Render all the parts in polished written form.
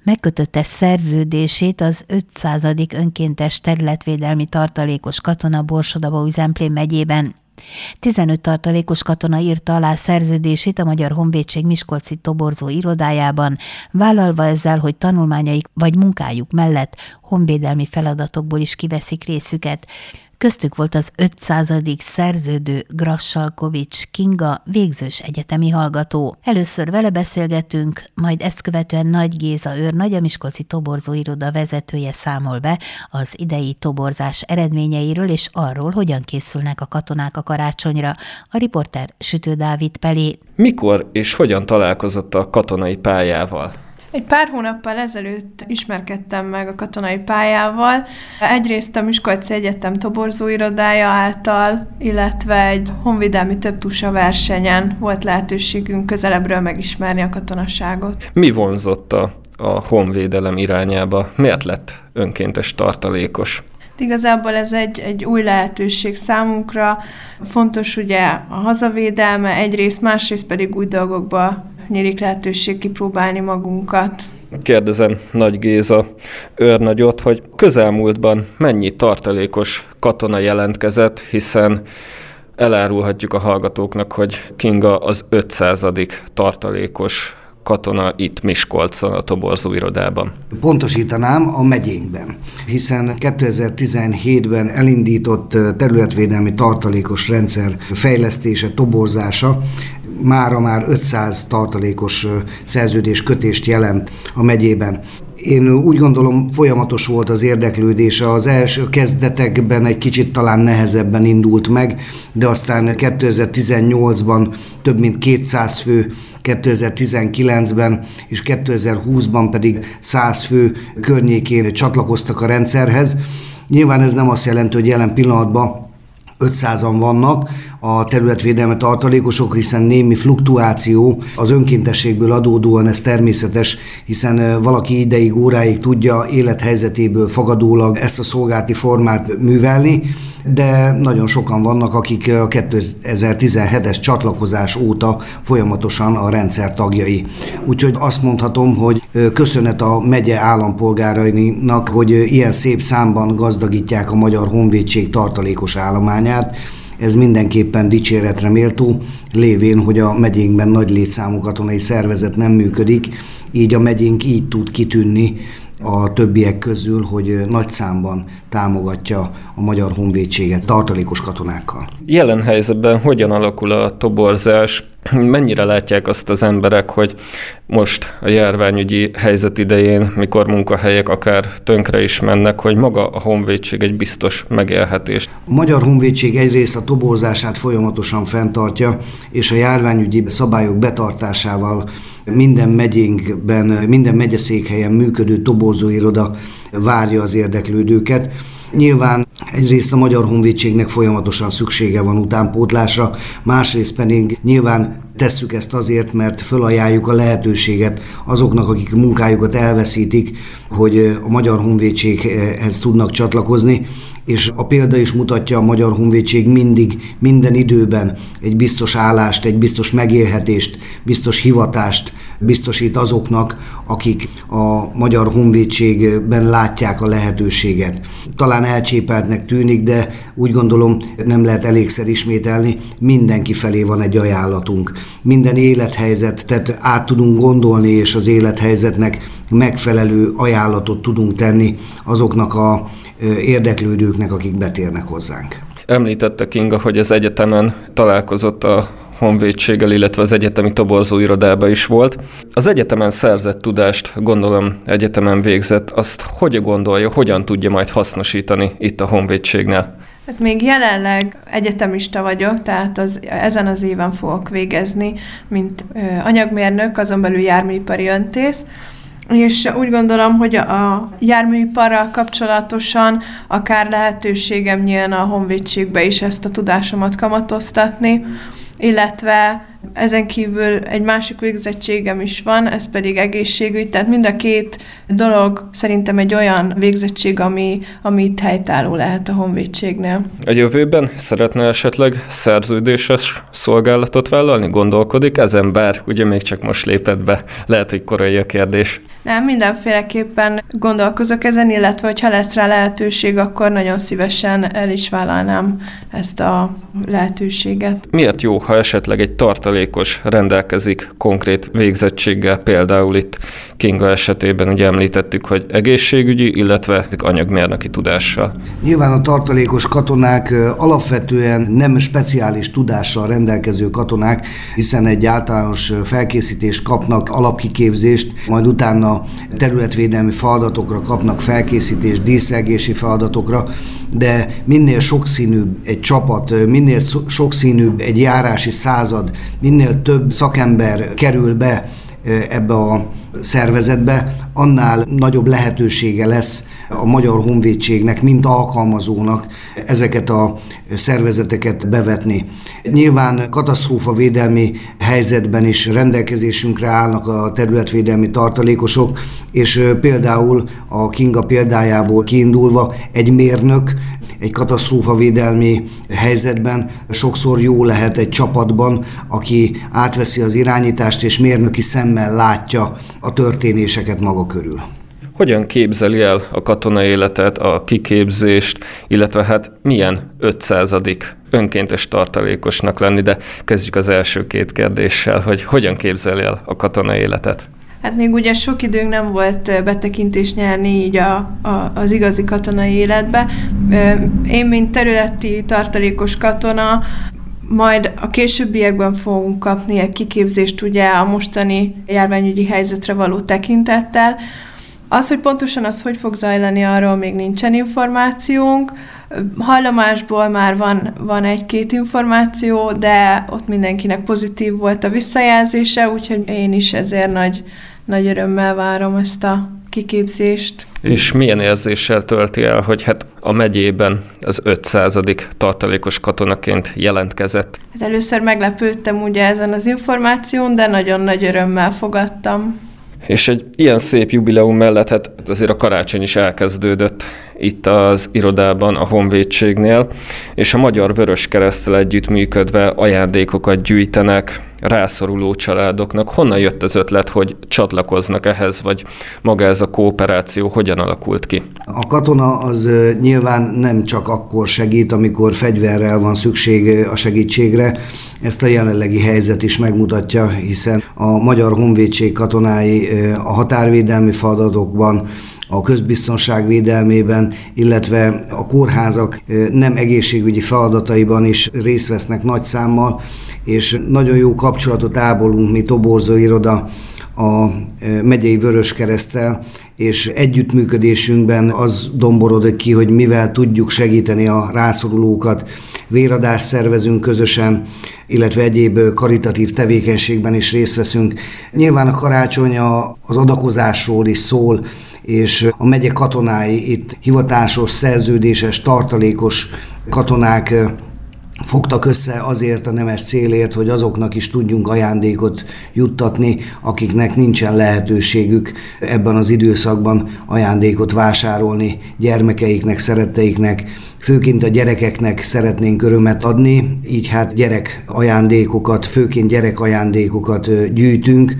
megkötötte szerződését az 500. önkéntes területvédelmi tartalékos katona Borsod-Abaúj-Zemplén megyében. 15 tartalékos katona írta alá szerződését a Magyar Honvédség miskolci toborzó irodájában, vállalva ezzel, hogy tanulmányaik vagy munkájuk mellett honvédelmi feladatokból is kiveszik részüket. Köztük volt az 500. szerződő Grassalkovics Kinga, végzős egyetemi hallgató. Először vele beszélgetünk, majd ezt követően Nagy Géza őrnagy, a miskolci toborzóiroda vezetője számol be az idei toborzás eredményeiről és arról, hogyan készülnek a katonák a karácsonyra. A riporter Sütő Dávid Pelé. Mikor és hogyan találkozott a katonai pályával? Egy pár hónappal ezelőtt ismerkedtem meg a katonai pályával. Egyrészt a Miskolci Egyetem toborzóirodája által, illetve egy honvédelmi többtusa versenyen volt lehetőségünk közelebbről megismerni a katonaságot. Mi vonzott a honvédelem irányába? Miért lett önkéntes tartalékos? Igazából ez egy új lehetőség számunkra. Fontos ugye a hazavédelme egyrészt, másrészt pedig új dolgokba nyílik lehetőség kipróbálni magunkat. Kérdezem Nagy Géza őrnagyot, hogy közelmúltban mennyi tartalékos katona jelentkezett, hiszen elárulhatjuk a hallgatóknak, hogy Kinga az 500. tartalékos katona itt Miskolcon, a toborzóirodában. Pontosítanám, a megyénkben, hiszen 2017-ben elindított területvédelmi tartalékos rendszer fejlesztése, toborzása mára már 500 tartalékos szerződéskötést jelent a megyében. Én úgy gondolom, folyamatos volt az érdeklődése. Az első kezdetekben egy kicsit talán nehezebben indult meg, de aztán 2018-ban több mint 200 fő, 2019-ben és 2020-ban pedig 100 fő környékén csatlakoztak a rendszerhez. Nyilván ez nem azt jelenti, hogy jelen pillanatban 500-an vannak a területvédelmi tartalékosok, hiszen némi fluktuáció az önkéntességből adódóan, ez természetes, hiszen valaki ideig, óráig tudja élethelyzetéből fogadólag ezt a szolgálati formát művelni, de nagyon sokan vannak, akik a 2017-es csatlakozás óta folyamatosan a rendszer tagjai. Úgyhogy azt mondhatom, hogy köszönet a megye állampolgárainak, hogy ilyen szép számban gazdagítják a Magyar Honvédség tartalékos állományát. Ez mindenképpen dicséretre méltó, lévén, hogy a megyénkben nagy létszámú katonai szervezet nem működik, így a megyénk így tud kitűnni a többiek közül, hogy nagy számban támogatja a Magyar Honvédséget tartalékos katonákkal. Jelen helyzetben hogyan alakul a toborzás? Mennyire látják azt az emberek, hogy most a járványügyi helyzet idején, mikor munkahelyek akár tönkre is mennek, hogy maga a honvédség egy biztos megélhetés? A Magyar Honvédség egyrészt a toborzását folyamatosan fenntartja, és a járványügyi szabályok betartásával minden megyénkben, minden megyeszékhelyen működő toborzóiroda várja az érdeklődőket. Nyilván egyrészt a Magyar Honvédségnek folyamatosan szüksége van utánpótlásra, másrészt pedig nyilván tesszük ezt azért, mert fölajánljuk a lehetőséget azoknak, akik munkájukat elveszítik, hogy a Magyar Honvédséghez tudnak csatlakozni, és a példa is mutatja, a Magyar Honvédség mindig, minden időben egy biztos állást, egy biztos megélhetést, biztos hivatást biztosít azoknak, akik a Magyar Honvédségben látják a lehetőséget. Talán elcsépeltnek tűnik, de úgy gondolom, nem lehet elégszer ismételni, mindenki felé van egy ajánlatunk. Minden élethelyzetet át tudunk gondolni, és az élethelyzetnek megfelelő ajánlatot tudunk tenni azoknak a érdeklődőknek, akik betérnek hozzánk. Említette Kinga, hogy az egyetemen találkozott a honvédséggel, illetve az egyetemi toborzóirodában is volt. Az egyetemen szerzett tudást, gondolom egyetemen végzett, azt hogy gondolja, hogyan tudja majd hasznosítani itt a honvédségnél? Hát még jelenleg egyetemista vagyok, tehát ezen az éven fogok végezni, mint anyagmérnök, azon belül járműipari öntész, és úgy gondolom, hogy a járműiparral kapcsolatosan akár lehetőségem nyílna a honvédségbe is ezt a tudásomat kamatoztatni, illetve Ezen kívül egy másik végzettségem is van, ez pedig egészségügy, tehát mind a két dolog szerintem egy olyan végzettség, ami itt helytálló lehet a honvédségnél. A jövőben szeretne esetleg szerződéses szolgálatot vállalni? Gondolkodik ezen, bár ugye még csak most lépett be, lehet, hogy korai a kérdés. Nem, mindenféleképpen gondolkozok ezen, illetve hogyha lesz rá lehetőség, akkor nagyon szívesen el is vállalnám ezt a lehetőséget. Miért jó, ha esetleg egy tartalékos rendelkezik konkrét végzettséggel, például itt Kinga esetében ugye említettük, hogy egészségügyi, illetve anyagmérnöki tudással. Nyilván a tartalékos katonák alapvetően nem speciális tudással rendelkező katonák, hiszen egy általános felkészítést kapnak, alapkiképzést, majd utána területvédelmi feladatokra kapnak felkészítést, díszlegési feladatokra, de minél sokszínűbb egy csapat, minél sokszínűbb egy járási század, minél több szakember kerül be ebbe a szervezetbe, annál nagyobb lehetősége lesz a Magyar Honvédségnek, mint alkalmazónak ezeket a szervezeteket bevetni. Nyilván katasztrófavédelmi helyzetben is rendelkezésünkre állnak a területvédelmi tartalékosok, és például a Kinga példájából kiindulva egy mérnök egy katasztrófavédelmi helyzetben sokszor jó lehet egy csapatban, aki átveszi az irányítást és mérnöki szemmel látja a történéseket maga körül. Hogyan képzeli el a katonai életet, a kiképzést, illetve hát milyen 500. önkéntes tartalékosnak lenni, de kezdjük az első két kérdéssel, hogy hogyan képzeli el a katonai életet? Hát még ugye sok időnk nem volt betekintést nyerni így az igazi katonai életbe. Én, mint területi tartalékos katona, majd a későbbiekben fogunk kapni egy kiképzést ugye a mostani járványügyi helyzetre való tekintettel. Az, hogy pontosan az hogy fog zajlani, arról még nincsen információnk. Hallomásból már van egy-két információ, de ott mindenkinek pozitív volt a visszajelzése, úgyhogy én is ezért nagy örömmel várom ezt a kiképzést. És milyen érzéssel tölti el, hogy hát a megyében az 500. tartalékos katonaként jelentkezett? Hát először meglepődtem ugye ezen az információn, de nagyon nagy örömmel fogadtam. És egy ilyen szép jubileum mellett hát azért a karácsony is elkezdődött itt az irodában, a Honvédségnél, és a Magyar Vöröskereszttel együttműködve ajándékokat gyűjtenek rászoruló családoknak. Honnan jött az ötlet, hogy csatlakoznak ehhez, vagy maga ez a kooperáció hogyan alakult ki? A katona az nyilván nem csak akkor segít, amikor fegyverrel van szükség a segítségre, ezt a jelenlegi helyzet is megmutatja, hiszen a Magyar Honvédség katonái a határvédelmi feladatokban, a közbiztonság védelmében, illetve a kórházak nem egészségügyi feladataiban is részt vesznek nagy számmal, és nagyon jó kapcsolatot ápolunk mi toborzó iroda a megyei Vöröskereszttel, és együttműködésünkben az domborodik ki, hogy mivel tudjuk segíteni a rászorulókat, véradást szervezünk közösen, illetve egyéb karitatív tevékenységben is részt veszünk. Nyilván a karácsony az adakozásról is szól, és a megye katonái itt hivatásos, szerződéses, tartalékos katonák fogtak össze azért a nemes célért, hogy azoknak is tudjunk ajándékot juttatni, akiknek nincsen lehetőségük ebben az időszakban ajándékot vásárolni gyermekeiknek, szeretteiknek. Főként a gyerekeknek szeretnénk örömet adni, így hát gyerekajándékokat, főként gyerekajándékokat gyűjtünk.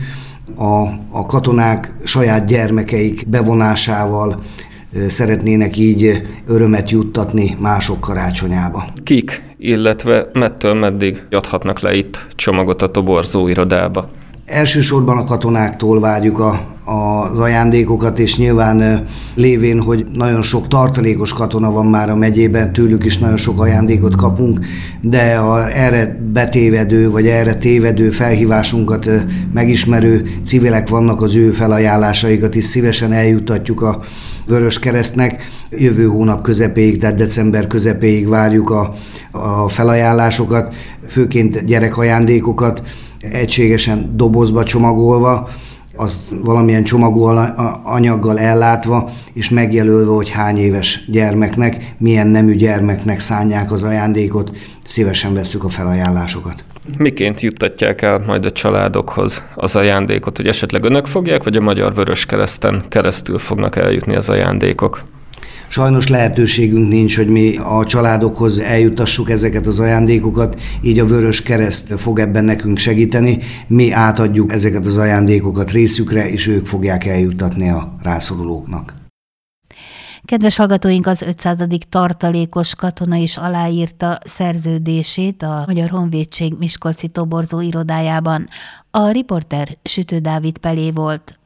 A katonák saját gyermekeik bevonásával szeretnének így örömet juttatni mások karácsonyába. Kik, illetve mettől meddig adhatnak le itt csomagot a toborzó irodába? Elsősorban a katonáktól várjuk az ajándékokat, és nyilván lévén, hogy nagyon sok tartalékos katona van már a megyében, tőlük is nagyon sok ajándékot kapunk, de erre betévedő, vagy erre tévedő felhívásunkat megismerő civilek vannak, az ő felajánlásaikat is szívesen eljuttatjuk a Vöröskeresztnek. Jövő hónap közepéig, tehát december közepéig várjuk a felajánlásokat, főként gyerekajándékokat, egységesen dobozba csomagolva, azt valamilyen csomagolanyaggal ellátva, és megjelölve, hogy hány éves gyermeknek, milyen nemű gyermeknek szánják az ajándékot, szívesen vesszük a felajánlásokat. Miként juttatják el majd a családokhoz az ajándékot, hogy esetleg önök fogják, vagy a Magyar Vöröskereszten keresztül fognak eljutni az ajándékok? Sajnos lehetőségünk nincs, hogy mi a családokhoz eljutassuk ezeket az ajándékokat, így a Vöröskereszt fog ebben nekünk segíteni. Mi átadjuk ezeket az ajándékokat részükre, és ők fogják eljuttatni a rászorulóknak. Kedves hallgatóink, az 500. tartalékos katona is aláírta szerződését a Magyar Honvédség Miskolci toborzó irodájában. A riporter Sütő Dávid Pelé volt.